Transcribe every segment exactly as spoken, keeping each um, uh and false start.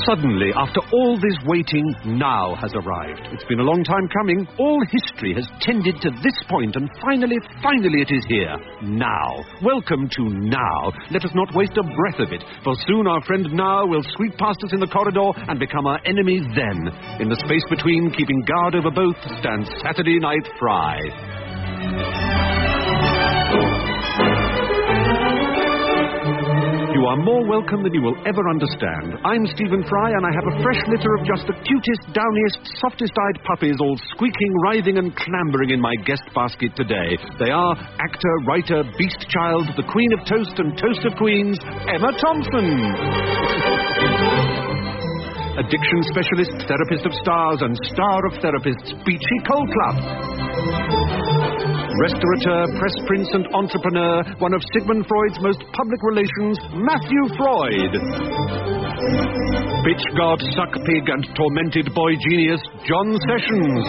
Suddenly, after all this waiting, now has arrived. It's been a long time coming. All history has tended to this point, and finally, finally it is here. Now. Welcome to Now. Let us not waste a breath of it, for soon our friend Now will sweep past us in the corridor and become our enemy then. In the space between, keeping guard over both, stands Saturday Night Fry. You are more welcome than you will ever understand. I'm Stephen Fry, and I have a fresh litter of just the cutest, downiest, softest-eyed puppies all squeaking, writhing and clambering in my guest basket today. They are actor, writer, beast child, the Queen of Toast and Toast of Queens, Emma Thompson. Addiction specialist, therapist of stars, and star of therapists, Beachy Colclough. Restaurateur, press prince and entrepreneur, one of Sigmund Freud's most public relations, Matthew Freud. Bitch god, suck pig and tormented boy genius, John Sessions.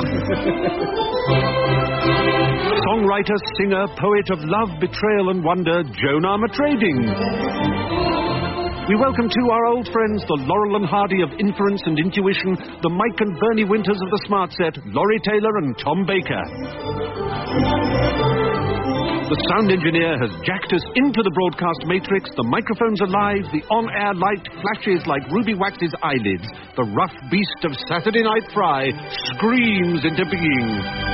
Songwriter, singer, poet of love, betrayal and wonder, Joan Armatrading. We welcome too our old friends, the Laurel and Hardy of inference and intuition, the Mike and Bernie Winters of the Smart Set, Laurie Taylor and Tom Baker. The sound engineer has jacked us into the broadcast matrix. The microphones are live. The on-air light flashes like Ruby Wax's eyelids. The rough beast of Saturday Night Fry screams into being.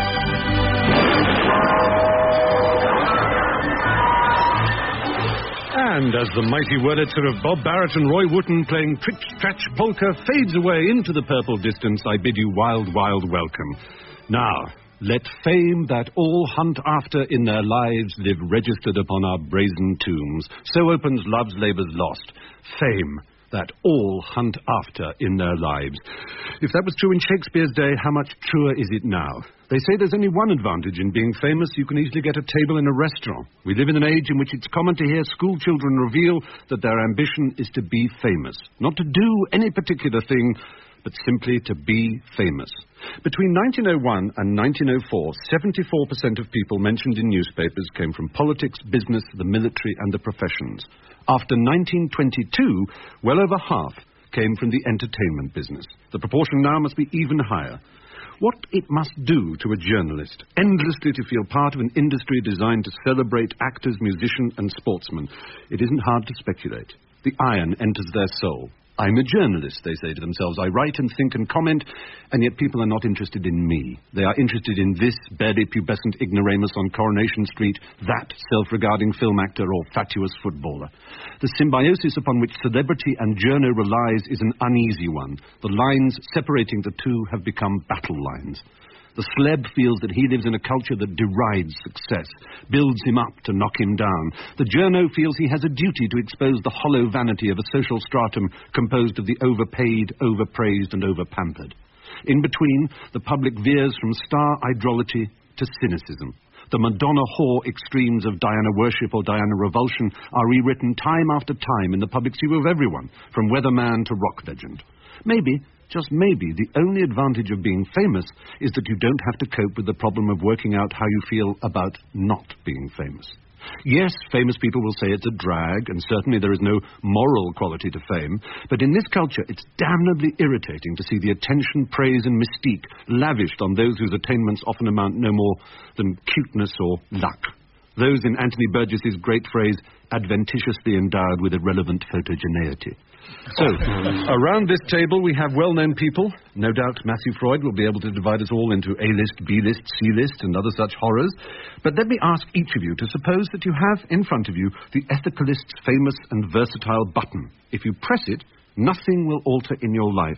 And as the mighty Wurlitzer of Bob Barrett and Roy Wootton playing Tritch Tratch Polka fades away into the purple distance, I bid you wild, wild welcome. Now, let fame that all hunt after in their lives live registered upon our brazen tombs. So opens Love's Labour's Lost. Fame that all hunt after in their lives. If that was true in Shakespeare's day, how much truer is it now? They say there's only one advantage in being famous. You can easily get a table in a restaurant. We live in an age in which it's common to hear school children reveal that their ambition is to be famous. Not to do any particular thing, but simply to be famous. Between nineteen oh one and nineteen oh four, seventy-four percent of people mentioned in newspapers came from politics, business, the military and the professions. After nineteen twenty-two, well over half came from the entertainment business. The proportion now must be even higher. What it must do to a journalist, endlessly to feel part of an industry designed to celebrate actors, musicians and sportsmen, it isn't hard to speculate. The iron enters their soul. I'm a journalist, they say to themselves. I write and think and comment, and yet people are not interested in me. They are interested in this barely pubescent ignoramus on Coronation Street, that self-regarding film actor or fatuous footballer. The symbiosis upon which celebrity and journo relies is an uneasy one. The lines separating the two have become battle lines. The celeb feels that he lives in a culture that derides success, builds him up to knock him down. The journo feels he has a duty to expose the hollow vanity of a social stratum composed of the overpaid, overpraised and overpampered. In between, the public veers from star idrolatry to cynicism. The Madonna whore extremes of Diana worship or Diana revulsion are rewritten time after time in the public's view of everyone, from weatherman to rock legend. Maybe, just maybe, the only advantage of being famous is that you don't have to cope with the problem of working out how you feel about not being famous. Yes, famous people will say it's a drag, and certainly there is no moral quality to fame, but in this culture it's damnably irritating to see the attention, praise and mystique lavished on those whose attainments often amount no more than cuteness or luck. Those in Anthony Burgess's great phrase, adventitiously endowed with irrelevant photogeneity. So, around this table we have well-known people. No doubt Matthew Freud will be able to divide us all into A-list, B-list, C-list and other such horrors. But let me ask each of you to suppose that you have in front of you the ethicalist's famous and versatile button. If you press it, nothing will alter in your life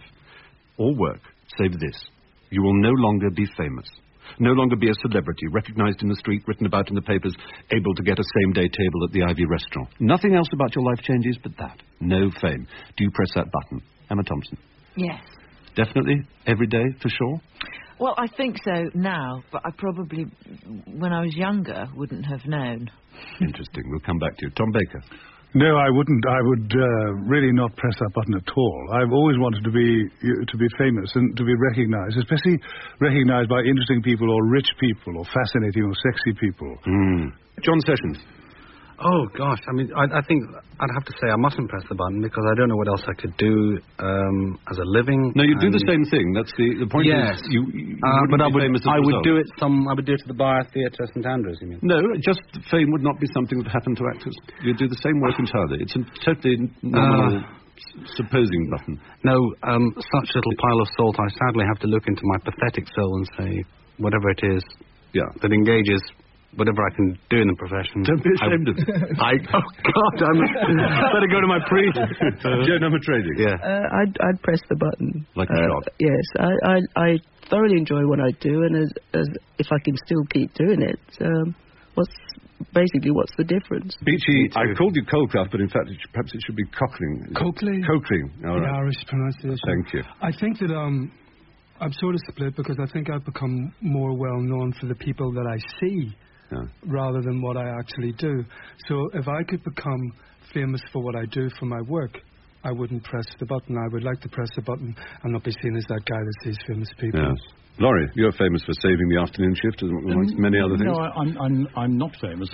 or work save this. You will no longer be famous. No longer be a celebrity, recognized in the street, written about in the papers, able to get a same-day table at the Ivy restaurant. Nothing else about your life changes but that. No fame. Do you press that button? Emma Thompson? Yes. Definitely? Every day, for sure? Well, I think so now, but I probably, when I was younger, wouldn't have known. Interesting. We'll come back to you. Tom Baker? No, I wouldn't. I would uh, really not press that button at all. I've always wanted to be to be famous and to be recognised, especially recognised by interesting people or rich people or fascinating or sexy people. Mm. John Sessions. Oh, gosh. I mean, I, I think I'd have to say I mustn't press the button because I don't know what else I could do um, as a living. No, you do the same thing. That's the, the point. Yes. Is you, you uh, but I would, I would result. do it some, I would do it to the Bar Theatre, St Andrews, you mean? No, just fame would not be something that happened to actors. You do the same work entirely. It's a totally normal... Uh, supposing button. No, um, such little pile of salt, I sadly have to look into my pathetic soul and say, whatever it is yeah. that engages whatever I can do in the profession. Don't be ashamed I, of it. I, oh, God, I'm better go to my pre. uh, Joe Number Trading. Yeah. Uh, I'd, I'd press the button. Like a uh, shot. Yes, I, I, I thoroughly enjoy what I do, and as, as if I can still keep doing it, um, what's... Basically, what's the difference? Beachy, I called you Colecraft, but in fact, it should, perhaps it should be Cochling. Cochling. Cochling, all right. The Irish pronunciation. Thank you. I think that um, I'm sort of split because I think I've become more well known for the people that I see yeah. rather than what I actually do. So if I could become famous for what I do for my work, I wouldn't press the button. I would like to press the button and not be seen as that guy that sees famous people. Yes. Laurie, you're famous for saving the afternoon shift, amongst many other things. No, I'm, I'm, I'm not famous.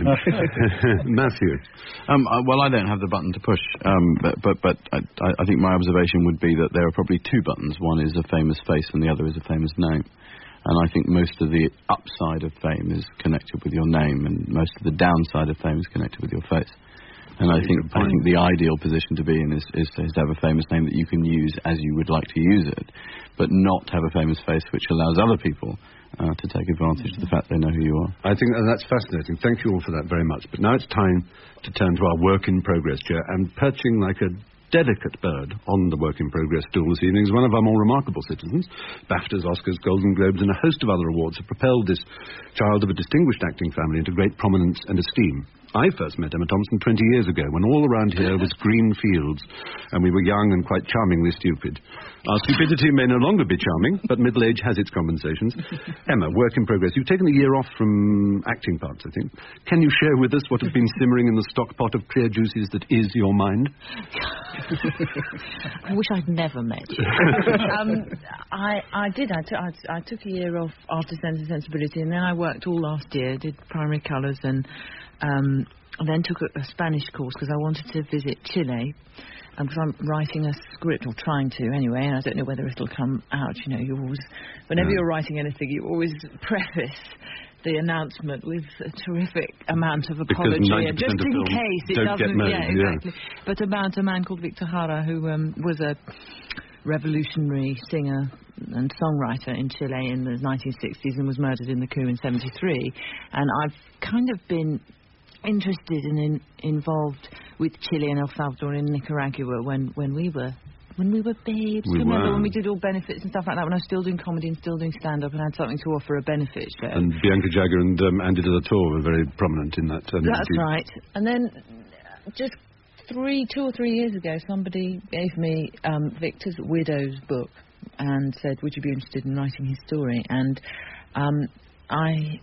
Matthew. Um, uh, well, I don't have the button to push, um, but but, but I, I think my observation would be that there are probably two buttons. One is a famous face and the other is a famous name. And I think most of the upside of fame is connected with your name, and most of the downside of fame is connected with your face. And I think I think the ideal position to be in is, is, to, is to have a famous name that you can use as you would like to use it, but not have a famous face which allows other people uh, to take advantage of the fact they know who you are. I think uh, that's fascinating. Thank you all for that very much. But now it's time to turn to our work in progress chair, and perching like a delicate bird on the work in progress stool this evening is one of our more remarkable citizens. BAFTAs, Oscars, Golden Globes and a host of other awards have propelled this child of a distinguished acting family into great prominence and esteem. I first met Emma Thompson twenty years ago when all around here was green fields and we were young and quite charmingly stupid. Our stupidity may no longer be charming, but middle age has its compensations. Emma, work in progress. You've taken a year off from acting parts, I think. Can you share with us what has been simmering in the stock pot of clear juices that is your mind? I wish I'd never met you. um, I, I did. I, t- I, I took a year off after Sense and Sensibility, and then I worked all last year, did primary colours, and um, then took a, a Spanish course because I wanted to visit Chile. Because I'm writing a script, or trying to anyway, and I don't know whether it'll come out. You know, you always, whenever yeah. you're writing anything, you always preface the announcement with a terrific amount of apology, just in case it doesn't. Made, yeah, exactly. Yeah. But about a man called Victor Jara, who um, was a revolutionary singer and songwriter in Chile in the nineteen sixties and was murdered in the coup in seventy-three. And I've kind of been interested and in, involved with Chile and El Salvador and Nicaragua when, when we were when we were babes. We Remember were. when we did all benefits and stuff like that, when I was still doing comedy and still doing stand-up and had something to offer a benefit show. And Bianca Jagger and um, Andy de la Tour were very prominent in that. Um, That's team. Right. And then just three, two or three years ago, somebody gave me um, Victor's widow's book and said, would you be interested in writing his story? And um, I...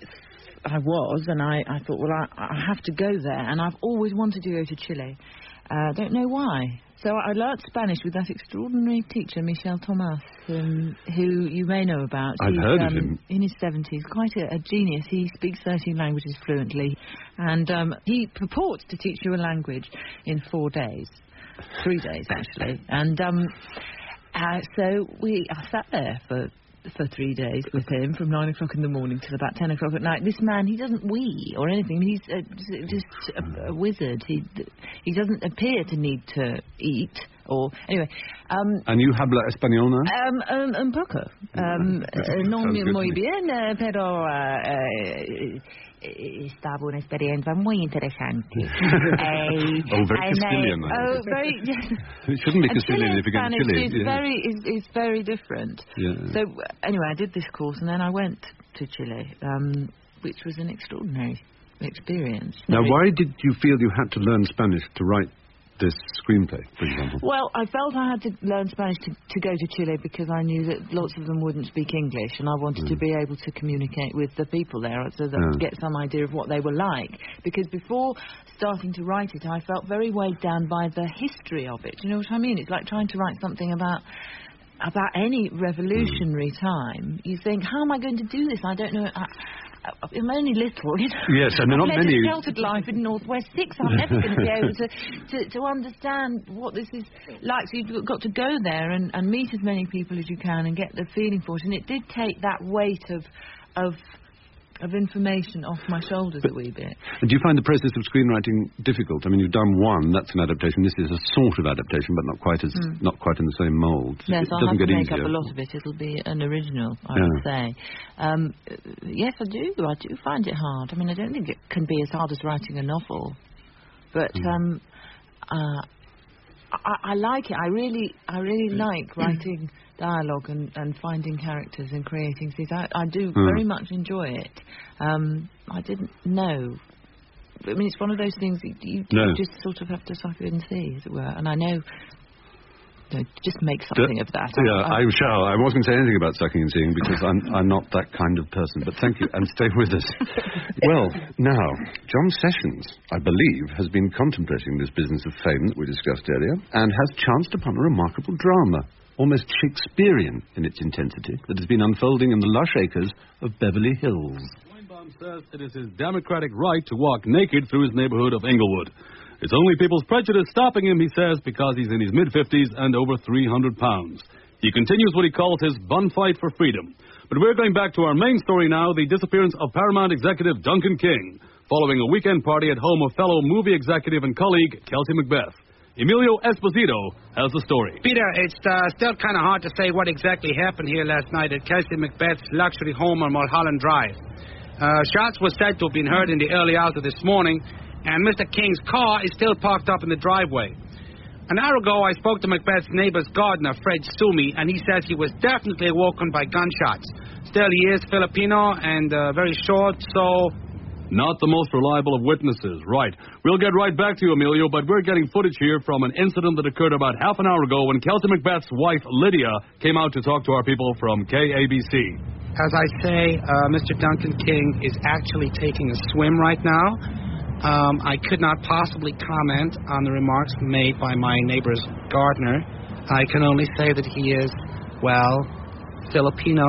I was, and I, I thought, well, I, I have to go there, and I've always wanted to go to Chile. I uh, don't know why. So I learnt Spanish with that extraordinary teacher, Michel Tomas, um, who you may know about. I've He's, heard um, of him. In his seventies, quite a, a genius. He speaks thirteen languages fluently, and um, he purports to teach you a language in four days. Three days, actually. And um, uh, so we I sat there for... for three days with him, from nine o'clock in the morning till about ten o'clock at night. This man, he doesn't wee or anything. He's uh, just a, a wizard. He he doesn't appear to need to eat or anyway. Um, and you habla español now? Um, um, un poco. Um, uh, no muy bien, uh, pero uh, uh, estaba una experiencia muy interesante. uh, oh, very Castilian. Uh, oh, very. Yes. It shouldn't be Castilian if you get Spanish Chile. It's yeah. very, it's, it's very different. Yeah. So anyway, I did this course, and then I went to Chile, um, which was an extraordinary experience. Now, no, why did you feel you had to learn Spanish to write this screenplay, for example? Well, I felt I had to learn Spanish to, to go to Chile because I knew that lots of them wouldn't speak English, and I wanted mm. to be able to communicate with the people there so that yeah. I could get some idea of what they were like. Because before starting to write it, I felt very weighed down by the history of it. You know what I mean? It's like trying to write something about about any revolutionary mm. time. You think, how am I going to do this? I don't know. I, I'm only little, you know. Yes, and there are not I've led many. a sheltered life in North West Six. I'm never going to be able to, to, to understand what this is like. So you've got to go there and, and meet as many people as you can and get the feeling for it. And it did take that weight of of of information off my shoulders but, a wee bit. And do you find the process of screenwriting difficult? I mean, you've done one, that's an adaptation. This is a sort of adaptation, but not quite as mm. not quite in the same mould. Yes, it I'll doesn't have to get make easier. up a lot of it. It'll be an original, I yeah. would say. Um, yes, I do. I do find it hard. I mean, I don't think it can be as hard as writing a novel. But mm. um, uh, I, I like it. I really, I really like writing dialogue and, and finding characters and creating scenes. I, I do mm. very much enjoy it. Um, I didn't know. I mean, it's one of those things that you, no. you just sort of have to suck it and see, as it were. And I know, you know just make something D- of that. Yeah, I, I, I shall. I wasn't going to say anything about sucking and seeing because I'm, I'm not that kind of person. But thank you, and stay with us. Well, now, John Sessions, I believe, has been contemplating this business of fame that we discussed earlier and has chanced upon a remarkable drama, almost Shakespearean in its intensity, that has been unfolding in the lush acres of Beverly Hills. Weinbaum says it is his democratic right to walk naked through his neighborhood of Inglewood. It's only people's prejudice stopping him, he says, because he's in his mid-fifties and over three hundred pounds. He continues what he calls his bun fight for freedom. But we're going back to our main story now, the disappearance of Paramount executive Duncan King, following a weekend party at home of fellow movie executive and colleague Kelsey Macbeth. Emilio Esposito has the story. Peter, it's uh, still kind of hard to say what exactly happened here last night at Kelsey Macbeth's luxury home on Mulholland Drive. Uh, shots were said to have been heard in the early hours of this morning, and Mister King's car is still parked up in the driveway. An hour ago, I spoke to Macbeth's neighbor's gardener, Fred Sumi, and he says he was definitely awoken by gunshots. Still, he is Filipino and uh, very short, so... Not the most reliable of witnesses, right. We'll get right back to you, Emilio, but we're getting footage here from an incident that occurred about half an hour ago when Kelsey Macbeth's wife, Lydia, came out to talk to our people from K A B C. As I say, uh, Mister Duncan King is actually taking a swim right now. Um, I could not possibly comment on the remarks made by my neighbor's gardener. I can only say that he is, well, Filipino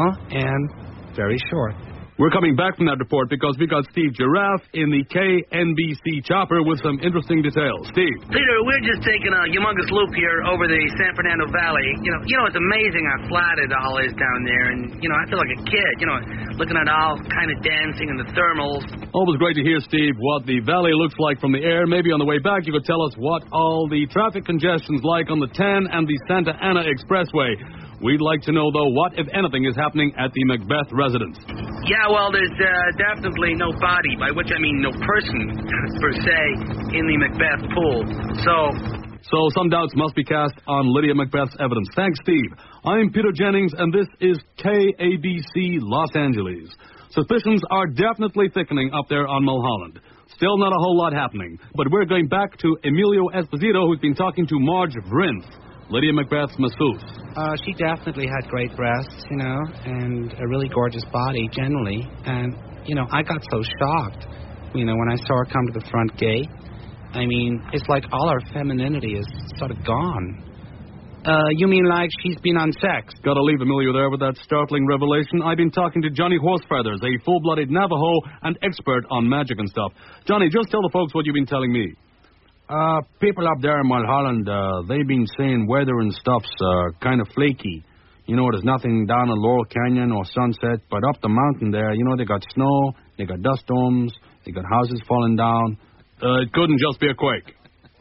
and very short. We're coming back from that report because we got Steve Giraffe in the K N B C chopper with some interesting details. Steve. Peter, we're just taking a humongous loop here over the San Fernando Valley. You know, you know, it's amazing how flat it all is down there, and you know, I feel like a kid. You know, looking at all kind of dancing in the thermals. Always great to hear, Steve, what the valley looks like from the air. Maybe on the way back, you could tell us what all the traffic congestion's like on the ten and the Santa Ana Expressway. We'd like to know, though, what, if anything, is happening at the Macbeth residence. Yeah, well, there's uh, definitely no body, by which I mean no person, per se, in the Macbeth pool. So... So some doubts must be cast on Lydia Macbeth's evidence. Thanks, Steve. I'm Peter Jennings, and this is K A B C Los Angeles. Suspicions are definitely thickening up there on Mulholland. Still not a whole lot happening, but we're going back to Emilio Esposito, who's been talking to Marge Vrinth, Lydia Macbeth's masseuse. Uh, she definitely had great breasts, you know, and a really gorgeous body generally. And, you know, I got so shocked, you know, when I saw her come to the front gate. I mean, it's like all her femininity is sort of gone. Uh, you mean like she's been unsexed? Gotta leave Emilio there with that startling revelation. I've been talking to Johnny Horsefeathers, a full-blooded Navajo and expert on magic and stuff. Johnny, just tell the folks what you've been telling me. Uh, people up there in Mulholland, uh, they've been saying weather and stuff's uh, kind of flaky. You know, there's nothing down in Laurel Canyon or Sunset, but up the mountain there, you know, they got snow, they got dust storms, they got houses falling down. Uh, it couldn't just be a quake.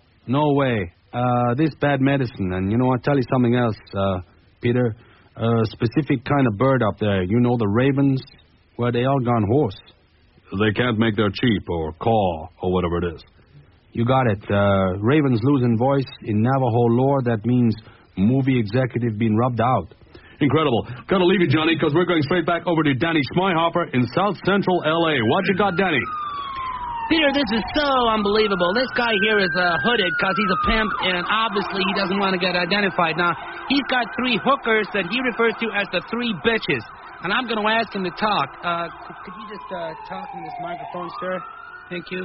No way. Uh, this bad medicine, and you know, I'll tell you something else, uh, Peter. A uh, specific kind of bird up there, you know, the ravens, well, they all gone hoarse. They can't make their cheep or caw or whatever it is. You got it. Uh, ravens losing voice. In Navajo lore, that means movie executive being rubbed out. Incredible. Gotta leave you, Johnny, because we're going straight back over to Danny Schmeihopper in South Central L A. What you got, Danny? Peter, this is so unbelievable. This guy here is uh, hooded because he's a pimp, and obviously he doesn't want to get identified. Now, he's got three hookers that he refers to as the three bitches, and I'm going to ask him to talk. Uh, could, could you just uh, talk in this microphone, sir? Thank you.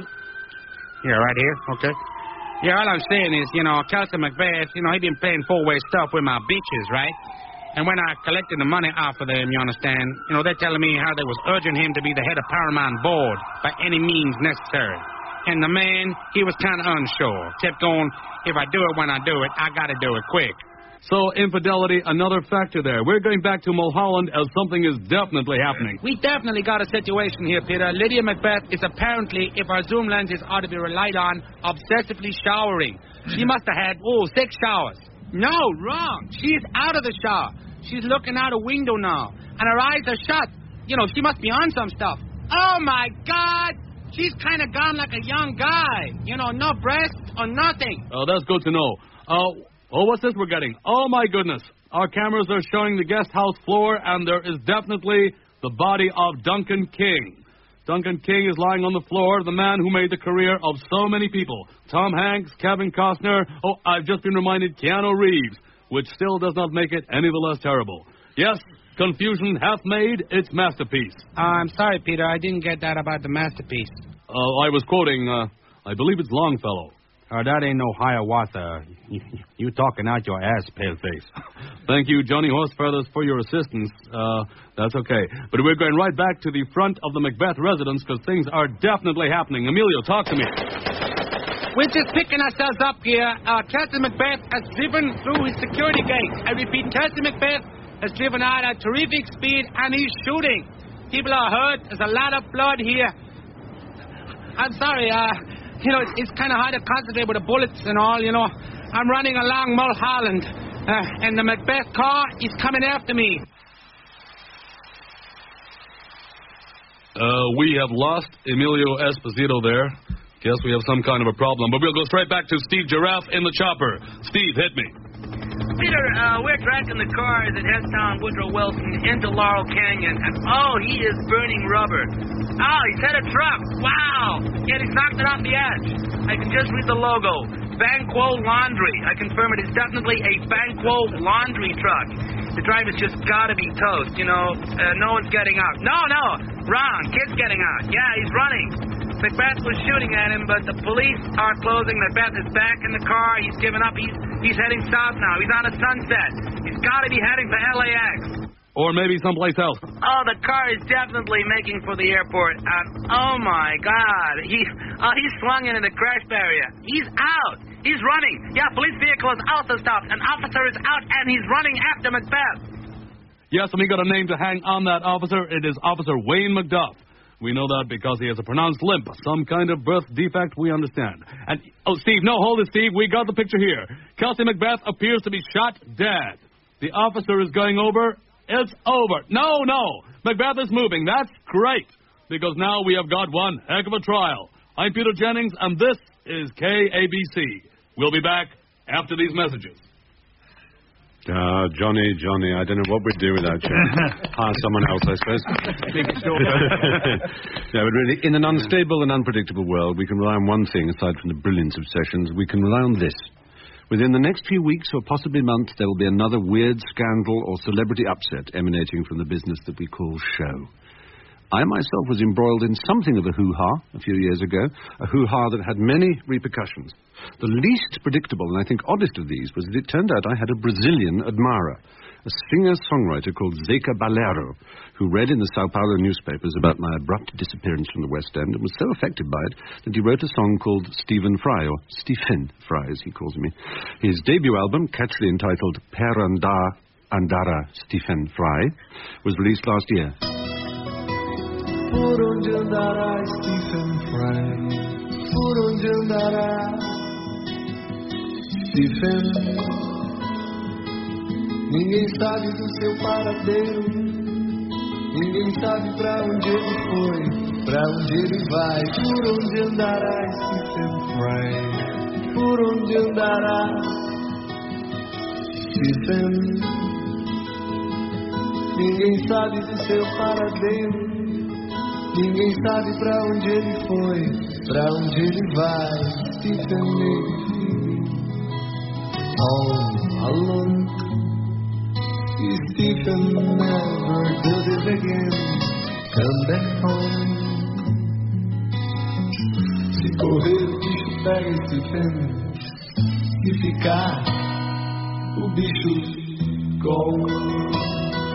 Yeah, right here? Okay. Yeah, all I'm saying is, you know, Kelsey Macbeth, you know, he been playing four-way stuff with my bitches, right? And when I collected the money off of them, you understand, you know, they're telling me how they was urging him to be the head of Paramount Board by any means necessary. And the man, he was kind of unsure. Kept on, if I do it when I do it, I got to do it quick. So, infidelity, another factor there. We're going back to Mulholland as something is definitely happening. We definitely got a situation here, Peter. Lydia Macbeth is apparently, if our zoom lenses are to be relied on, obsessively showering. She must have had, oh, six showers. No, wrong. She's out of the shower. She's looking out a window now, and her eyes are shut. You know, she must be on some stuff. Oh, my God. She's kind of gone like a young guy. You know, no breasts or nothing. Oh, that's good to know. Uh, oh, what's this we're getting? Oh, my goodness. Our cameras are showing the guest house floor, and there is definitely the body of Duncan King. Duncan King is lying on the floor, the man who made the career of so many people. Tom Hanks, Kevin Costner, oh, I've just been reminded, Keanu Reeves, which still does not make it any the less terrible. Yes, confusion hath made its masterpiece. Uh, I'm sorry, Peter, I didn't get that about the masterpiece. Uh, I was quoting, uh, I believe it's Longfellow. Uh, that ain't no Hiawatha. You, you talking out your ass, paleface. Thank you, Johnny Horsefeathers, for your assistance. Uh, that's okay. But we're going right back to the front of the Macbeth residence because things are definitely happening. Emilio, talk to me. We're just picking ourselves up here. Uh, Captain Macbeth has driven through his security gate. I repeat, Captain Macbeth has driven out at terrific speed, and he's shooting. People are hurt. There's a lot of blood here. I'm sorry, uh, you know, it's, it's kind of hard to concentrate with the bullets and all, you know. I'm running along Mulholland, uh, and the Macbeth car is coming after me. Uh, we have lost Emilio Esposito there. Guess we have some kind of a problem, but we'll go straight back to Steve Giraffe in the chopper. Steve, hit me. Peter, uh, we're tracking the car as it heads down Woodrow Wilson into Laurel Canyon, and oh, he is burning rubber. Oh, he's hit a truck. Wow. Yeah, he's knocked it off the edge. I can just read the logo. Banquo Laundry. I confirm it is definitely a Banquo laundry truck. The driver's just got to be toast, you know. Uh, no one's getting out. No, no. Wrong. Kid's getting out. Yeah, he's running. Macbeth was shooting at him, but the police are closing. Macbeth is back in the car. He's given up. He's he's heading south now. He's on a Sunset. He's got to be heading for L A X. Or maybe someplace else. Oh, the car is definitely making for the airport. Uh, oh, my God. He, uh, he swung into the crash barrier. He's out. He's running. Yeah, police vehicle is also stopped. An officer is out, and he's running after Macbeth. Yes, and we got a name to hang on that officer. It is Officer Wayne McDuff. We know that because he has a pronounced limp, some kind of birth defect, we understand. And, oh, Steve, no, hold it, Steve. We got the picture here. Kelsey Macbeth appears to be shot dead. The officer is going over. It's over. No, no. Macbeth is moving. That's great. Because now we have got one heck of a trial. I'm Peter Jennings, and this is K A B C. We'll be back after these messages. Ah, Johnny, Johnny, I don't know what we'd do without you. Hire someone else, I suppose. No, but really, in an unstable and unpredictable world, we can rely on one thing, aside from the brilliance of Sessions. We can rely on this. Within the next few weeks, or possibly months, there will be another weird scandal or celebrity upset emanating from the business that we call show. I myself was embroiled in something of a hoo-ha a few years ago, a hoo-ha that had many repercussions. The least predictable, and I think oddest of these, was that it turned out I had a Brazilian admirer, a singer-songwriter called Zeca Balero, who read in the Sao Paulo newspapers about my abrupt disappearance from the West End and was so affected by it that he wrote a song called Stephen Fry, or Stephen Fry, as he calls me. His debut album, catchily entitled Per Andar Andara Stephen Fry, was released last year. Por onde andará Stephen Fry? Por onde andará Stephen? Ninguém sabe do seu paradeiro. Ninguém sabe pra onde ele foi, pra onde ele vai. Por onde andará Stephen Fry? Por onde andará Stephen? Ninguém sabe do seu paradeiro. Ninguém sabe pra onde ele foi, pra onde ele vai. Stephen all alone. Stephen never did it again. Come back home. Se correr o bicho pega Stephen. Se ficar, o bicho gone.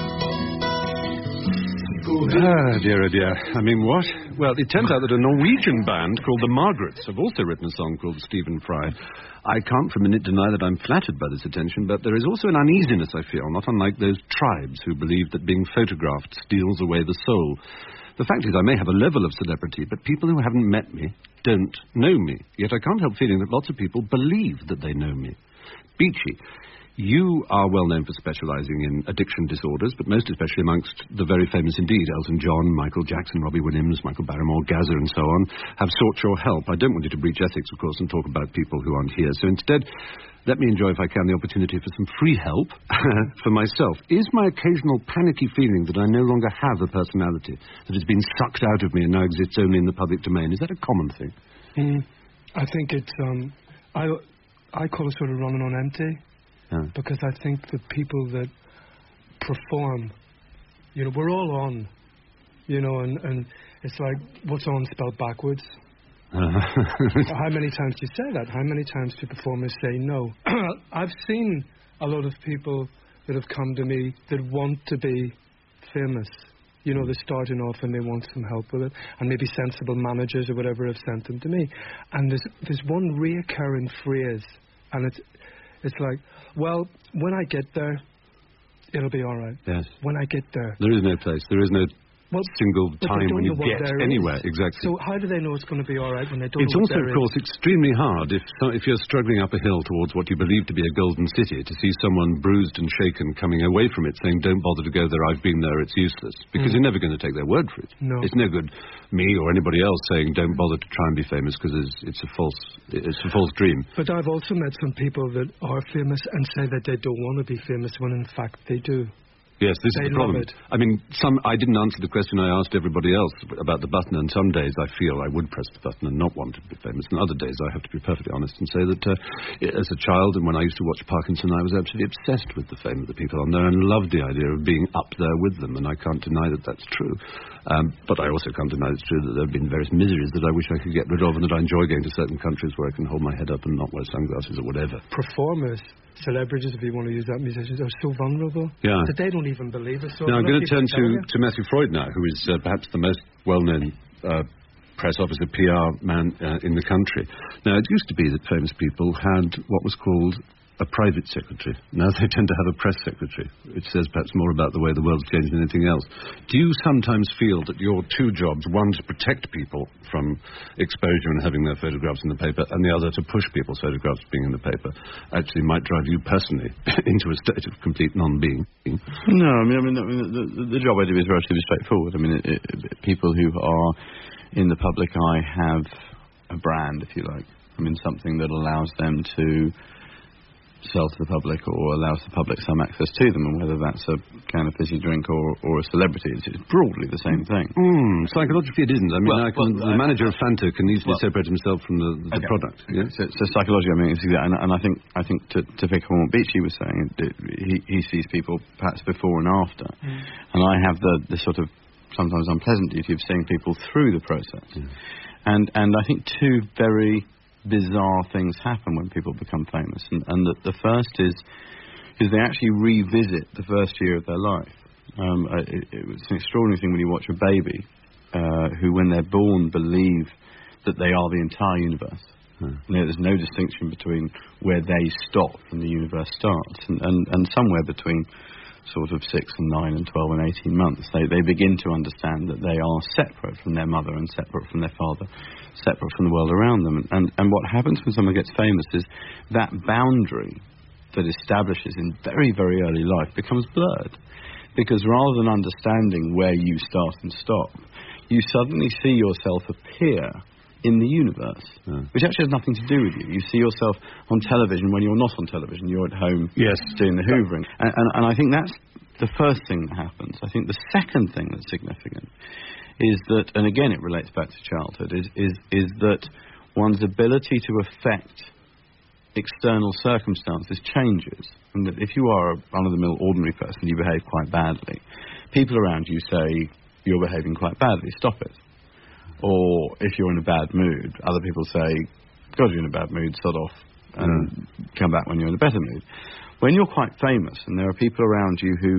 Ah, dear, oh dear. I mean, what? Well, it turns out that a Norwegian band called the Margarets have also written a song called Stephen Fry. I can't for a minute deny that I'm flattered by this attention, but there is also an uneasiness, I feel, not unlike those tribes who believe that being photographed steals away the soul. The fact is, I may have a level of celebrity, but people who haven't met me don't know me. Yet I can't help feeling that lots of people believe that they know me. Beachy, you are well known for specialising in addiction disorders, but most especially amongst the very famous indeed, Elton John, Michael Jackson, Robbie Williams, Michael Barrymore, Gaza and so on, have sought your help. I don't want you to breach ethics, of course, and talk about people who aren't here. So instead, let me enjoy, if I can, the opportunity for some free help for myself. Is my occasional panicky feeling that I no longer have a personality, that it's been sucked out of me and now exists only in the public domain, is that a common thing? Mm, I think it's, um, I, I call it sort of running on empty. Yeah. Because I think the people that perform, you know, we're all on, you know, and, and it's like, what's on spelled backwards? Uh. How many times do you say that? How many times do performers say no? I've seen a lot of people that have come to me that want to be famous. You know, they're starting off and they want some help with it. And maybe sensible managers or whatever have sent them to me. And there's, there's one reoccurring phrase, and it's, it's like, well, when I get there, it'll be all right. Yes. When I get there. There is no place. There is no well, single time when you get anywhere. Is. Exactly. So how do they know it's going to be all right when they don't it's know what also, there of course, is? extremely hard if so, if you're struggling up a hill towards what you believe to be a golden city, to see someone bruised and shaken coming away from it saying, don't bother to go there, I've been there, it's useless. Because mm. you're never going to take their word for it. No. It's no good me or anybody else saying, don't bother to try and be famous because it's, it's a false it's a false dream. But I've also met some people that are famous and say that they don't want to be famous when in fact they do. Yes, this they is the problem. It. I mean, some I didn't answer the question I asked everybody else about the button, and some days I feel I would press the button and not want to be famous, and other days I have to be perfectly honest and say that uh, as a child and when I used to watch Parkinson, I was absolutely obsessed with the fame of the people on there and loved the idea of being up there with them, and I can't deny that that's true. Um, but I also can't deny it's true that there have been various miseries that I wish I could get rid of, and that I enjoy going to certain countries where I can hold my head up and not wear sunglasses or whatever. Performers, celebrities, if you want to use that, musicians, are so vulnerable yeah. that they don't even believe it. So now I'm going to turn to, to Matthew Freud now, who is uh, perhaps the most well-known uh, press officer, P R man uh, in the country. Now, it used to be that famous people had what was called a private secretary. Now they tend to have a press secretary. It says perhaps more about the way the world's changed than anything else. Do you sometimes feel that your two jobs, one to protect people from exposure and having their photographs in the paper, and the other to push people's photographs being in the paper, actually might drive you personally into a state of complete non-being? No, I mean, I mean, the, the, the job I do is relatively straightforward. I mean, it, it, people who are in the public eye have a brand, if you like. I mean, something that allows them to sell to the public or allows the public some access to them, and whether that's a can of fizzy drink or, or a celebrity, it's, it's broadly the same thing. Mm, psychologically it isn't. I mean, well, I can, well, the manager of Fanta can easily well, separate himself from the, the okay. product. Yeah? So, so psychologically, I mean, it's exactly, and, and I think I think to, to pick up on what Beachy was saying, it, it, he, he sees people perhaps before and after, mm. and I have the, the sort of sometimes unpleasant duty of seeing people through the process. Mm. And and I think two very bizarre things happen when people become famous, and, and the, the first is is they actually revisit the first year of their life. Um, it, it was an extraordinary thing when you watch a baby uh, who, when they're born, believe that they are the entire universe. Hmm. You know, there's no distinction between where they stop and the universe starts, and, and, and somewhere between sort of six and nine and twelve and eighteen months, they, they begin to understand that they are separate from their mother and separate from their father, separate from the world around them. And, and what happens when someone gets famous is that boundary that establishes in very, very early life becomes blurred. Because rather than understanding where you start and stop, you suddenly see yourself appear in the universe, yeah. which actually has nothing to do with you. You see yourself on television when you're not on television. You're at home yes. doing the hoovering. And, and, and I think that's the first thing that happens. I think the second thing that's significant is that, and again it relates back to childhood, is, is, is that one's ability to affect external circumstances changes. And that if you are a run-of-the-mill ordinary person, you behave quite badly. People around you say, you're behaving quite badly, stop it. Or if you're in a bad mood, other people say, God, you're in a bad mood, sod off, and mm. come back when you're in a better mood. When you're quite famous and there are people around you who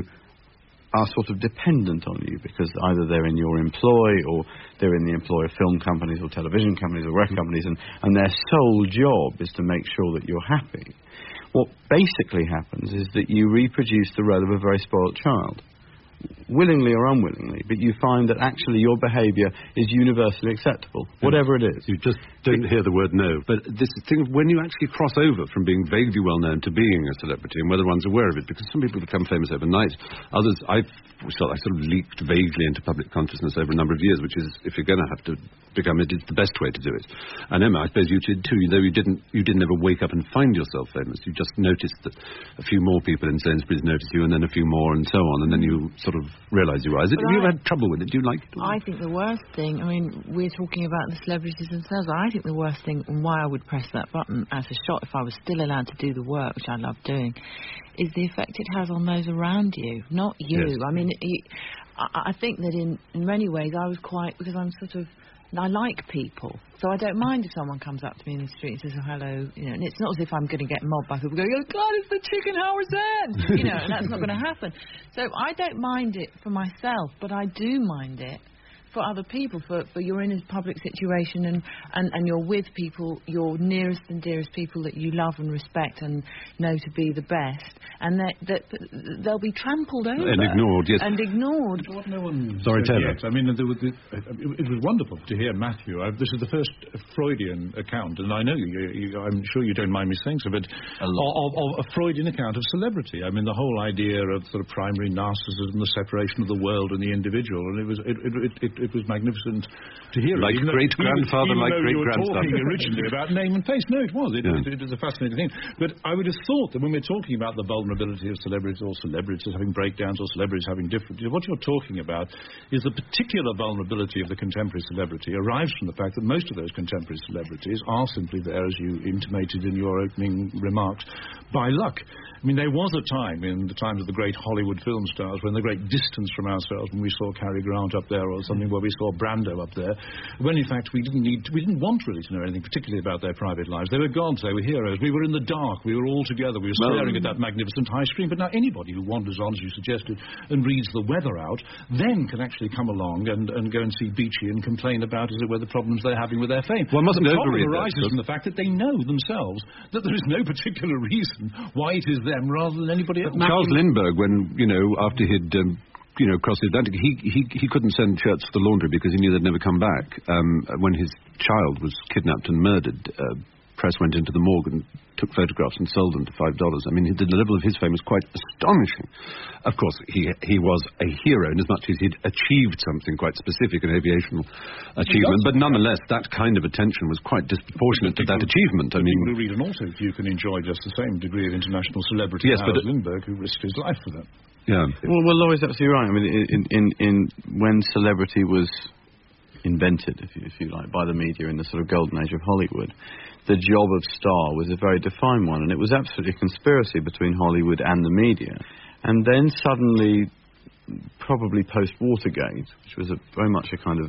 are sort of dependent on you because either they're in your employ or they're in the employ of film companies or television companies or record companies, and, and their sole job is to make sure that you're happy, what basically happens is that you reproduce the role of a very spoiled child, willingly or unwillingly, but you find that actually your behaviour is universally acceptable, whatever it is. You just don't hear the word no. But this thing, when you actually cross over from being vaguely well-known to being a celebrity, and whether one's aware of it, because some people become famous overnight, others, I've so I sort of leaked vaguely into public consciousness over a number of years, which is, if you're going to have to become it, it's the best way to do it. And Emma, I suppose you did too, though you didn't, you didn't ever wake up and find yourself famous. You just noticed that a few more people in Sainsbury's noticed you, and then a few more, and so on, and then you sort of realised you were. Is it, have you ever had trouble with it? Do you like it? I think the worst thing, I mean, we're talking about the celebrities themselves. I think the worst thing, and why I would press that button as a shot if I was still allowed to do the work, which I love doing, is the effect it has on those around you, not you. Yes. I mean, you, I, I think that in, in many ways I was quite, because I'm sort of, I like people, so I don't mind if someone comes up to me in the street and says, oh, hello, you know, and it's not as if I'm going to get mobbed by people going, oh, God, it's the chicken Howard's end, you know, and that's not going to happen. So I don't mind it for myself, but I do mind it for other people, for, for you're in a public situation and, and, and you're with people, your nearest and dearest people that you love and respect and know to be the best, and that, that, that they'll be trampled over. And ignored, yes. And ignored. What no one Sorry, said Taylor. yet. I mean, there was, it, it was wonderful to hear Matthew. I, this is the first Freudian account, and I know you, you, I'm sure you don't mind me saying so, but of, of a Freudian account of celebrity. I mean, the whole idea of sort of primary narcissism, the separation of the world and the individual, and it was it it, it, it, it was magnificent to hear. Like it, great-grandfather, like great-grandson. You were great-grandson. talking originally about name and face. No, it was. It, Yeah. it, it was a fascinating thing. But I would have thought that when we're talking about the vulnerability of celebrities or celebrities having breakdowns or celebrities having different, what you're talking about is the particular vulnerability of the contemporary celebrity arrives from the fact that most of those contemporary celebrities are simply there, as you intimated in your opening remarks, by luck. I mean, there was a time, in the times of the great Hollywood film stars, when the great distance from ourselves, when we saw Cary Grant up there or something, where we saw Brando up there, when in fact we didn't need, to, we didn't want really to know anything particularly about their private lives. They were gods, they were heroes. We were in the dark, we were all together, we were staring at that magnificent high screen. But now anybody who wanders on, as you suggested, and reads the weather out, then can actually come along and, and go and see Beachy and complain about, as it were, the problems they're having with their fame. One mustn't the problem overread that, arises from the fact that they know themselves that there is no particular reason why it is them rather than anybody else. Charles Lindbergh, when, you know, after he'd, um, you know, crossed the Atlantic, he, he, he couldn't send shirts to the laundry because he knew they'd never come back. Um, when his child was kidnapped and murdered, uh, press went into the morgue and took photographs and sold them to five dollars. I mean, the level of his fame was quite astonishing. Of course, he he was a hero in as much as he'd achieved something quite specific, an aviational achievement, but nonetheless, that kind of attention was quite disproportionate to that achievement. I mean, people who read an autoview can enjoy just the same degree of international celebrity. Yes, but Charles Lindbergh, who risked his life for that. Yeah. Well, well, Laurie's absolutely right. I mean, in, in, in when celebrity was invented, if you, if you like, by the media in the sort of golden age of Hollywood, the job of star was a very defined one, and it was absolutely a conspiracy between Hollywood and the media. And then suddenly, probably post-Watergate, which was a, very much a kind of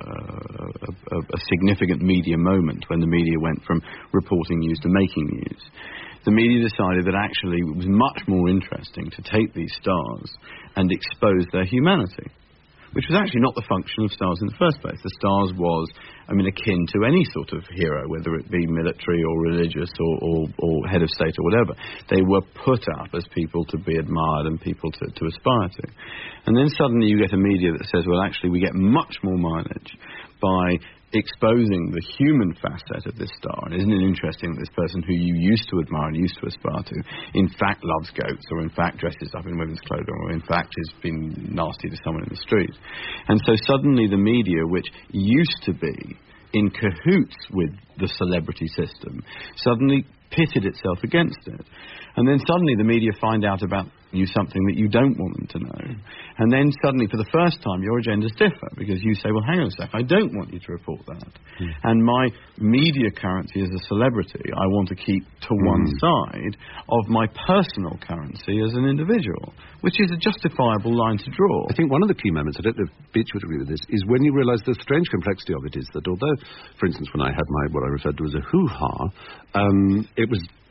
uh, a, a significant media moment when the media went from reporting news to making news, the media decided that actually it was much more interesting to take these stars and expose their humanity, which was actually not the function of stars in the first place. The stars was, I mean, akin to any sort of hero, whether it be military or religious or, or, or head of state or whatever. They were put up as people to be admired and people to, to aspire to. And then suddenly you get a media that says, well, actually, we get much more mileage by exposing the human facet of this star. And isn't it interesting that this person who you used to admire and used to aspire to, in fact loves goats, or in fact dresses up in women's clothing, or in fact has been nasty to someone in the street. And so suddenly the media, which used to be in cahoots with the celebrity system, suddenly pitted itself against it. And then suddenly the media find out about you something that you don't want them to know. And then suddenly, for the first time, your agendas differ, because you say, well, hang on a sec, I don't want you to report that. Mm. And my media currency as a celebrity, I want to keep to mm. one side of my personal currency as an individual, which is a justifiable line to draw. I think one of the key moments, I don't know if Beach would agree with this, is when you realise the strange complexity of it is that although, for instance, when I had my, what I referred to as a hoo-ha, um, it was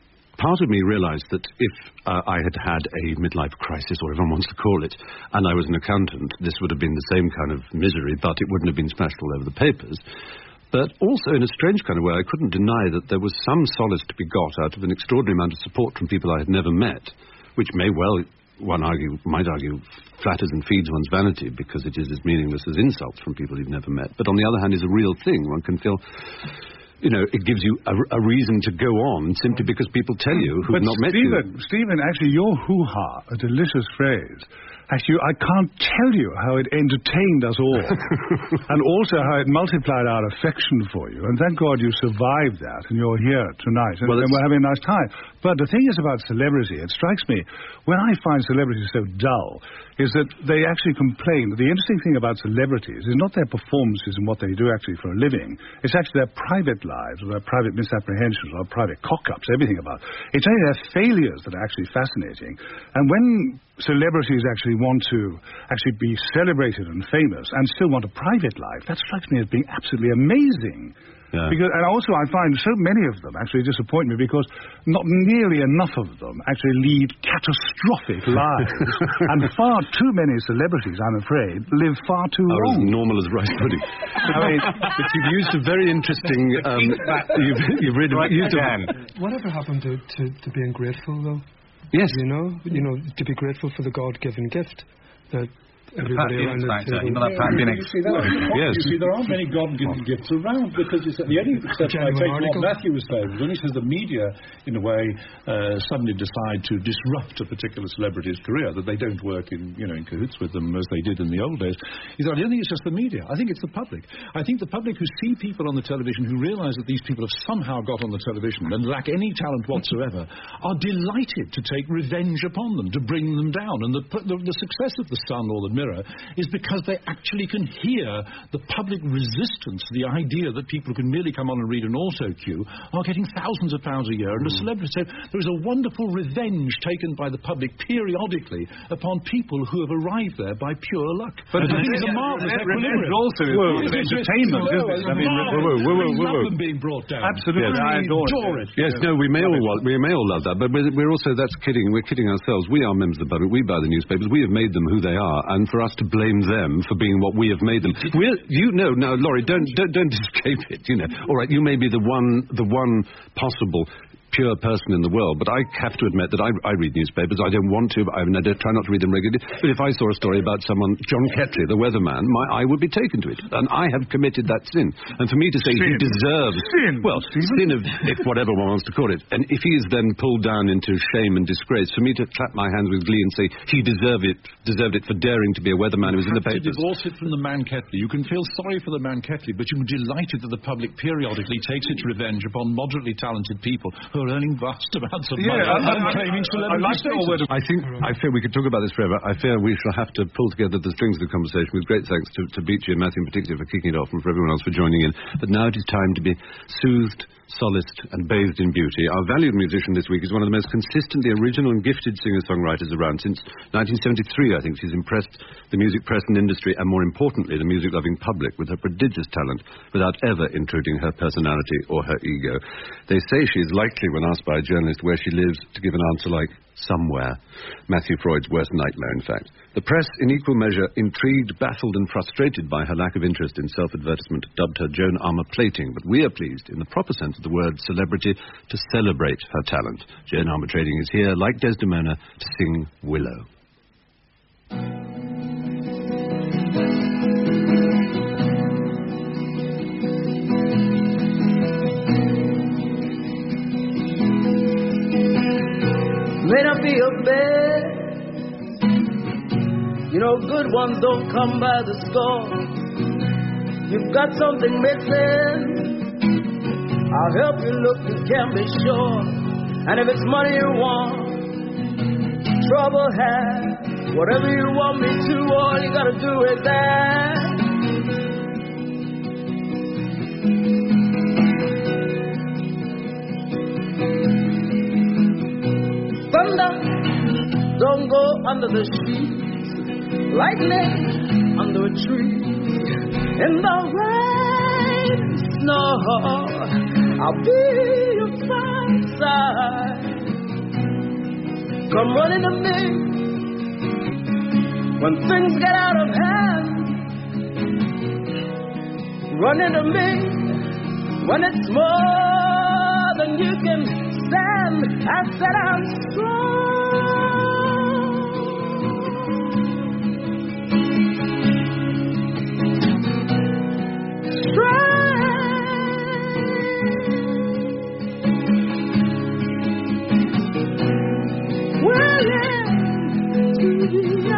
part of me realised that if uh, I had had a midlife crisis, or everyone wants to call it, and I was an accountant, this would have been the same kind of misery, but it wouldn't have been splashed all over the papers. But also, in a strange kind of way, I couldn't deny that there was some solace to be got out of an extraordinary amount of support from people I had never met, which may well, one argue, might argue, flatters and feeds one's vanity, because it is as meaningless as insults from people you've never met. But on the other hand, is a real thing. One can feel, you know, it gives you a, a reason to go on simply because people tell you who've but not Stephen, met you. Stephen, actually, your hoo-ha, a delicious phrase. Actually, I can't tell you how it entertained us all. And also how it multiplied our affection for you. And thank God you survived that, and you're here tonight, and, well, and we're having a nice time. But the thing is about celebrity, it strikes me, when I find celebrity so dull, is that they actually complain. The interesting thing about celebrities is not their performances and what they do actually for a living. It's actually their private lives, or their private misapprehensions, or private cock-ups, everything about it. It's only their failures that are actually fascinating. And when celebrities actually want to actually be celebrated and famous and still want a private life, that strikes me as being absolutely amazing. Yeah. Because, and also I find so many of them actually disappoint me because not nearly enough of them actually lead catastrophic lives. And far too many celebrities, I'm afraid, live far too Are long. as normal as rice pudding. I mean, but you've used a very interesting... Um, you've, you've read, Right used a, Whatever happened to, to, to being grateful, though? Yes. You know, you know, to be grateful for the God-given gift that everybody around the table... You see, that, yes. you see, there aren't many God-given gifts around, because it's, the only exception I take what Matthew was saying, when he says the media, in a way, uh, suddenly decide to disrupt a particular celebrity's career, that they don't work in, you know, in cahoots with them as they did in the old days. He said, I don't think it's just the media. I think it's the public. I think the public who see people on the television, who realise that these people have somehow got on the television and lack any talent whatsoever, are delighted to take revenge upon them, to bring them down. And the, the, the success of The Sun or The Mirror is because they actually can hear the public resistance to the idea that people who can merely come on and read an auto cue are getting thousands of pounds a year and a celebrity. So there is a wonderful revenge taken by the public periodically upon people who have arrived there by pure luck. But and I think it's it's a marvellous equilibrium. also Well, it's it's entertainment, just, isn't it? I mean, whoa, whoa, whoa, whoa, we love them being brought down. Absolutely, I I adore, adore it. Yes, no, we may all we may all love that, but we're, we're also, that's kidding. We're kidding ourselves. We are members of the public. We buy the newspapers. We have made them who they are, and for us to blame them for being what we have made them, we're, you know, now, Laurie, don't don't don't escape it. You know, all right, you may be the one the one possible pure person in the world, but I have to admit that I, I read newspapers. I don't want to, but I, mean, I don't, try not to read them regularly. But if I saw a story about someone, John Ketley, the weatherman, my eye would be taken to it. And I have committed that sin. And for me to say sin. he deserves... Sin. Well, sin of if whatever one wants to call it. And if he is then pulled down into shame and disgrace, for me to clap my hands with glee and say he deserved it, deserved it for daring to be a weatherman who was in the papers. To divorce it from the man Ketley. You can feel sorry for the man Ketley, but you're delighted that the public periodically takes its revenge upon moderately talented people who are earning vast amounts of money Yeah, and claiming celebrity I like status. I think, I fear we could talk about this forever. I fear we shall have to pull together the strings of the conversation, with great thanks to, to Beachy and Matthew in particular for kicking it off, and for everyone else for joining in. But now it is time to be soothed, solaced and bathed in beauty. Our valued musician this week is one of the most consistently original and gifted singer-songwriters around. Since nineteen seventy-three, I think, she's impressed the music press and industry, and more importantly, the music-loving public, with her prodigious talent, without ever intruding her personality or her ego. They say she is likely, when asked by a journalist where she lives, to give an answer like, somewhere. Matthew Freud's worst nightmare, in fact. The press, in equal measure, intrigued, baffled and frustrated by her lack of interest in self-advertisement, dubbed her Joan Armour plating, but we are pleased, in the proper sense of the word celebrity, to celebrate her talent. Joan Armour Trading is here, like Desdemona, to sing Willow. May not be a bed, you know, good ones don't come by the score. You've got something missing, I'll help you look, you can be sure. And if it's money you want, trouble has, whatever you want me to, all you gotta do is ask. Thunder, don't go under the sheets. Lightning, under a tree. In the rain and snow, I'll be your fire side. come running to me when things get out of hand. Running to me when it's more than you can stand. I said I'm strong. Strong. Willing to be a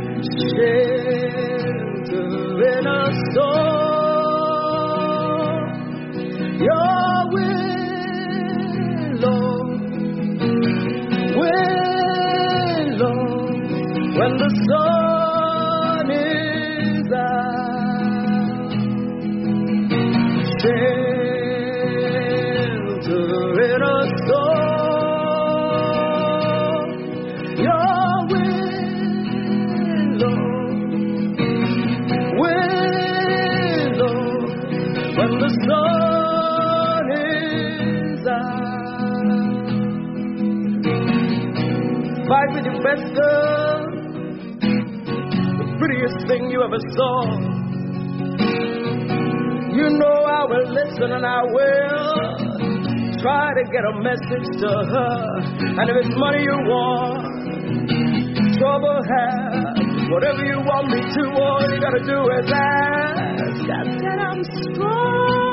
shelter in a storm. Your willow, willow, when the sun is out, shelter in a storm. Your willow, willow, when the sun is out. Fight with your best girl, the prettiest thing you ever saw. You know I will listen and I will try to get a message to her. And if it's money you want, trouble have, whatever you want me to, all you gotta do is ask. I said I'm strong.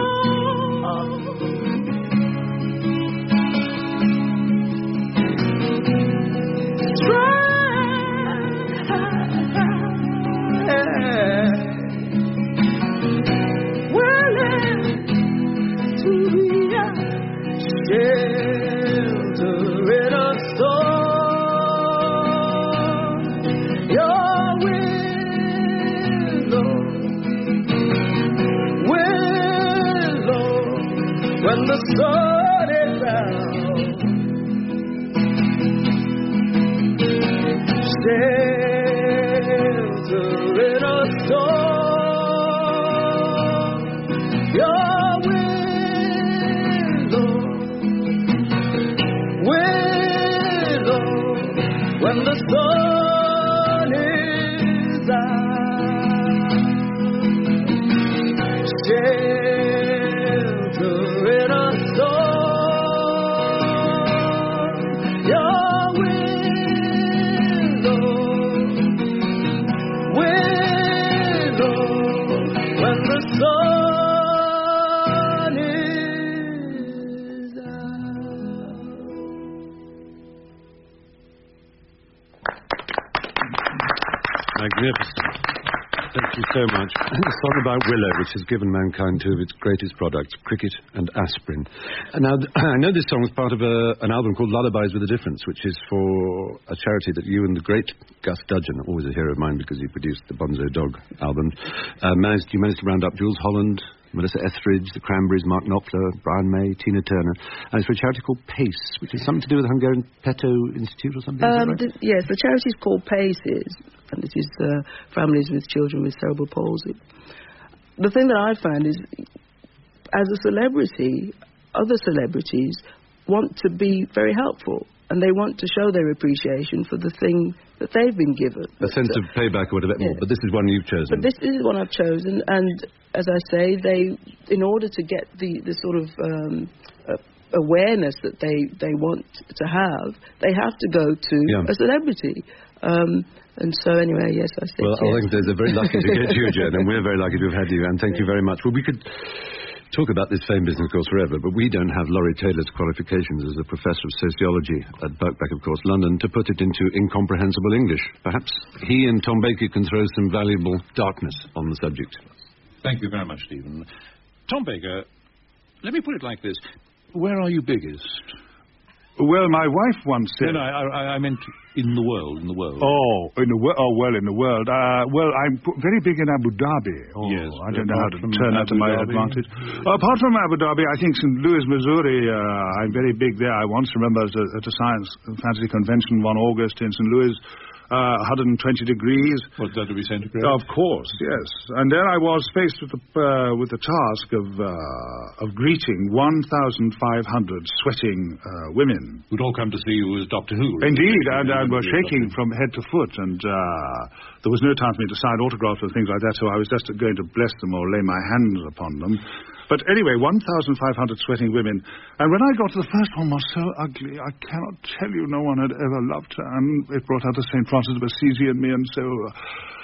When the sun is out, shelter in a storm. Your willow, willow, when the sun is out, shelter in a storm. Your willow, willow, when the sun is out. Magnificent. Thank you so much. A song about willow, which has given mankind two of its greatest products, cricket and aspirin. And now, I know this song is part of a, an album called Lullabies with a Difference, which is for a charity that you and the great Gus Dudgeon, always a hero of mine because he produced the Bonzo Dog album, uh, managed, you managed to round up Jules Holland, Melissa Etheridge, the Cranberries, Mark Knopfler, Brian May, Tina Turner. And it's for a charity called PACE, which is something to do with the Hungarian Peto Institute or something. Um, right? the, yes, the charity is called PACES, and this is uh, families with children with cerebral palsy. The thing that I find is, as a celebrity, other celebrities want to be very helpful, and they want to show their appreciation for the thing that they've been given. A sense so, of payback or whatever, yeah. but this is one you've chosen. But this is one I've chosen, and as I say, they, in order to get the, the sort of um, uh, awareness that they, they want to have, they have to go to yeah. a celebrity. Um, and so, anyway, yes, I said Well, yes. I think they're very lucky to get you, Jen, and we're very lucky to have had you, and thank you very much. Well, we could talk about this fame business, of course, forever, but we don't have Laurie Taylor's qualifications as a professor of sociology at Birkbeck, of course, London, to put it into incomprehensible English. Perhaps he and Tom Baker can throw some valuable darkness on the subject. Thank you very much, Stephen. Tom Baker, let me put it like this. Where are you biggest? Well, my wife once said... No, no, I, I, I meant in the world, in the world. Oh, in the world. Oh, well, in the world. Uh, well, I'm p- very big in Abu Dhabi. Oh, yes. I don't know how to turn that to Abu my Dhabi. advantage. Uh, apart from Abu Dhabi, I think Saint Louis, Missouri, uh, I'm very big there. I once remember at a, at a science fantasy convention one August in Saint Louis, uh, one hundred twenty degrees. What, that would be centigrade? Of course, yes. And then I was faced with the, uh, with the task of, uh, of greeting one thousand five hundred sweating uh, women. Who'd all come to see you as Doctor Who. Indeed, and I was shaking from head to foot, and uh, there was no time for me to sign autographs or things like that, so I was just going to bless them or lay my hands upon them. But anyway, one thousand five hundred sweating women. And when I got to the first one was so ugly, I cannot tell you no one had ever loved her. And it brought out the Saint Francis of Assisi in me, and so uh,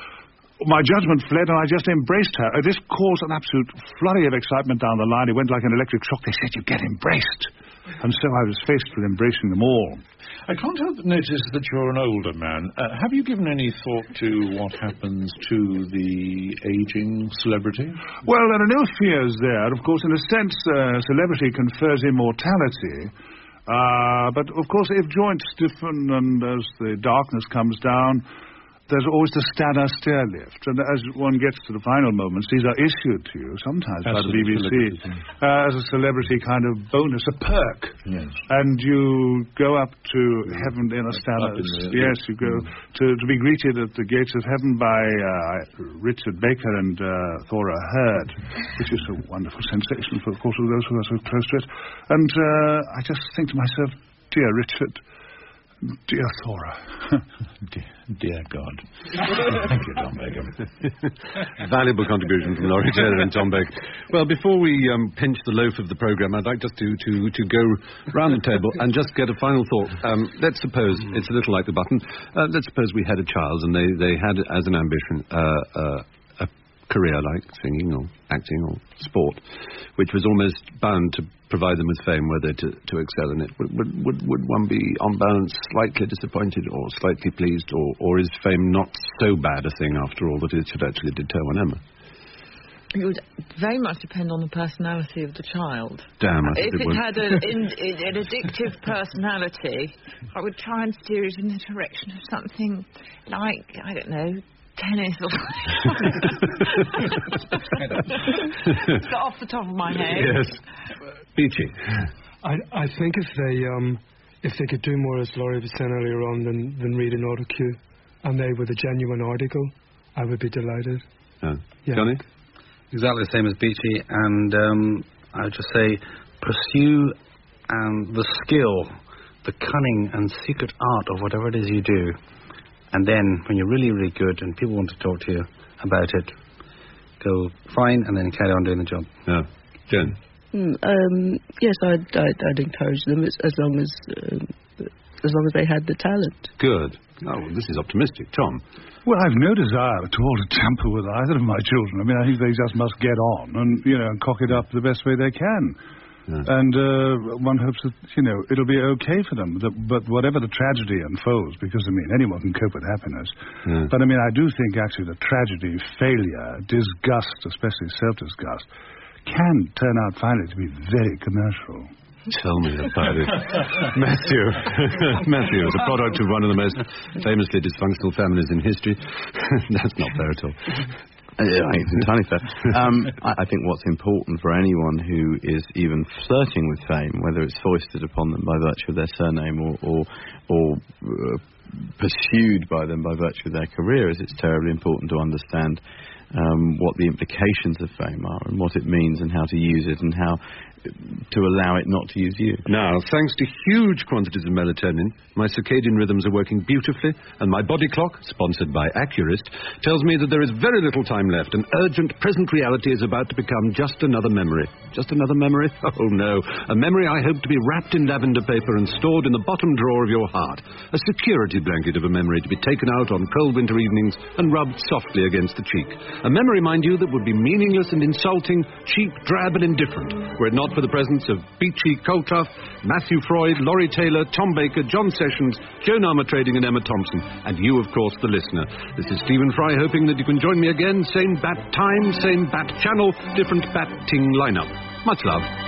my judgment fled, and I just embraced her. Uh, this caused an absolute flurry of excitement down the line. It went like an electric shock. They said, you get embraced. And so I was faced with embracing them all. I can't help but notice that you're an older man. Uh, have you given any thought to what happens to the aging celebrity? Well, there are no fears there. Of course, in a sense, uh, celebrity confers immortality. Uh, but, of course, if joints stiffen and as the darkness comes down, there's always the Stannah stairlift. And as one gets to the final moments, these are issued to you, sometimes by the B B C, uh, as a celebrity kind of bonus, a perk. Yes. And you go up to heaven in a Stannah. Yes, you go mm. to, to be greeted at the gates of heaven by uh, Richard Baker and uh, Thora Hird, which is a wonderful sensation for, of course, for those who are so close to it. And uh, I just think to myself, dear Richard, dear Thora. dear, dear God. Thank you, Tom Baker. Valuable contribution from Laurie Taylor and Tom Baker. Well, before we um, pinch the loaf of the programme, I'd like just to, to, to go round the table and just get a final thought. Um, let's suppose, it's a little like the button, uh, let's suppose we had a child and they, they had as an ambition uh, uh, a career like singing or acting or sport, which was almost bound to provide them with fame, whether to, to excel in it. Would, would, would, would one be, on balance, slightly disappointed or slightly pleased, or, or is fame not so bad a thing, after all, that it should actually deter one, Emma? It would very much depend on the personality of the child. Damn, I If think it it would. had a, in, an addictive personality, I would try and steer it in the direction of something like, I don't know, tennis or something. Off the top of my head. Yes. Beachy. I, I think if they um, if they could do more, as Laurie was saying earlier on, than, than read an autocue, and they were the genuine article, I would be delighted. Oh. Yeah. Johnny? Exactly the same as Beachy, and um, I would just say pursue um, the skill, the cunning and secret art of whatever it is you do. And then, when you're really, really good and people want to talk to you about it, go fine and then carry on doing the job. Yeah. Jen? Mm, um, yes, I'd, I'd, I'd encourage them as, as long as um, as long as they had the talent. Good. Oh, well, this is optimistic. Tom? Well, I've no desire at all to tamper with either of my children. I mean, I think they just must get on and, you know, cock it up the best way they can. Yeah. And uh, one hopes that, you know, it'll be okay for them. That, but whatever the tragedy unfolds, because, I mean, anyone can cope with happiness. Yeah. But, I mean, I do think, actually, that tragedy, failure, disgust, especially self-disgust, can turn out finally to be very commercial. Tell me about it. Matthew. Matthew is a product of one of the most famously dysfunctional families in history. That's not fair at all. Uh, yeah, it's entirely fair. Um, I, I think what's important for anyone who is even flirting with fame, whether it's foisted upon them by virtue of their surname or or, or uh, pursued by them by virtue of their career, is it's terribly important to understand um, what the implications of fame are and what it means and how to use it and how to allow it not to use you. Now, thanks to huge quantities of melatonin, my circadian rhythms are working beautifully, and my body clock, sponsored by Accurist, tells me that there is very little time left, and urgent present reality is about to become just another memory. Just another memory? Oh, no. A memory I hope to be wrapped in lavender paper and stored in the bottom drawer of your heart. A security blanket of a memory to be taken out on cold winter evenings and rubbed softly against the cheek. A memory, mind you, that would be meaningless and insulting, cheap, drab and indifferent, were it not for the presence of Beachy Coltuff, Matthew Freud, Laurie Taylor, Tom Baker, John Sessions, Joan Armatrading and Emma Thompson, and you, of course, the listener. This is Stephen Fry, hoping that you can join me again. Same bat time, same bat channel, different bat ting lineup. Much love.